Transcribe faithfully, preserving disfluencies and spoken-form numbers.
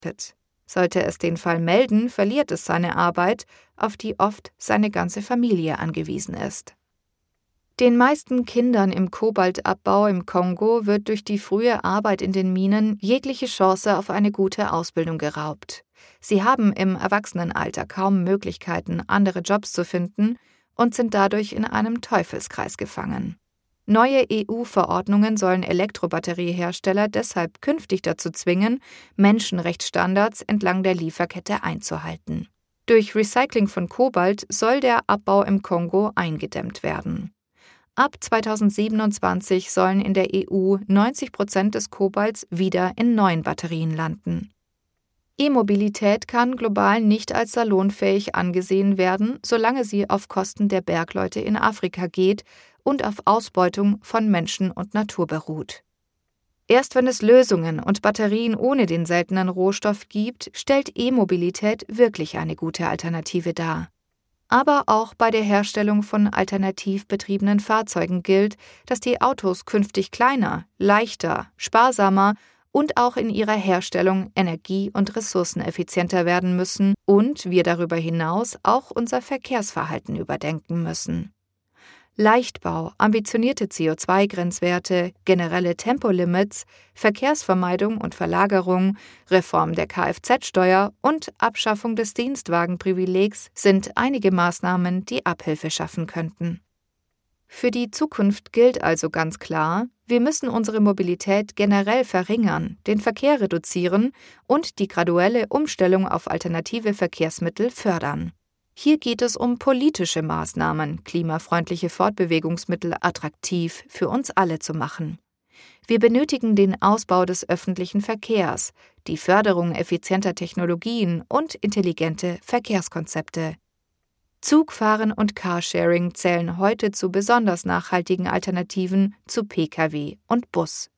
Sollte es den Fall melden, verliert es seine Arbeit, auf die oft seine ganze Familie angewiesen ist. Den meisten Kindern im Kobaltabbau im Kongo wird durch die frühe Arbeit in den Minen jegliche Chance auf eine gute Ausbildung geraubt. Sie haben im Erwachsenenalter kaum Möglichkeiten, andere Jobs zu finden und sind dadurch in einem Teufelskreis gefangen. Neue E U-Verordnungen sollen Elektrobatteriehersteller deshalb künftig dazu zwingen, Menschenrechtsstandards entlang der Lieferkette einzuhalten. Durch Recycling von Kobalt soll der Abbau im Kongo eingedämmt werden. Ab zweitausendsiebenundzwanzig sollen in der E U neunzig Prozent des Kobalts wieder in neuen Batterien landen. E-Mobilität kann global nicht als salonfähig angesehen werden, solange sie auf Kosten der Bergleute in Afrika geht und auf Ausbeutung von Menschen und Natur beruht. Erst wenn es Lösungen und Batterien ohne den seltenen Rohstoff gibt, stellt E-Mobilität wirklich eine gute Alternative dar. Aber auch bei der Herstellung von alternativ betriebenen Fahrzeugen gilt, dass die Autos künftig kleiner, leichter, sparsamer und auch in ihrer Herstellung energie- und ressourceneffizienter werden müssen und wir darüber hinaus auch unser Verkehrsverhalten überdenken müssen. Leichtbau, ambitionierte C O zwei Grenzwerte, generelle Tempolimits, Verkehrsvermeidung und Verlagerung, Reform der Kfz-Steuer und Abschaffung des Dienstwagenprivilegs sind einige Maßnahmen, die Abhilfe schaffen könnten. Für die Zukunft gilt also ganz klar, wir müssen unsere Mobilität generell verringern, den Verkehr reduzieren und die graduelle Umstellung auf alternative Verkehrsmittel fördern. Hier geht es um politische Maßnahmen, klimafreundliche Fortbewegungsmittel attraktiv für uns alle zu machen. Wir benötigen den Ausbau des öffentlichen Verkehrs, die Förderung effizienter Technologien und intelligente Verkehrskonzepte. Zugfahren und Carsharing zählen heute zu besonders nachhaltigen Alternativen zu Pkw und Bus.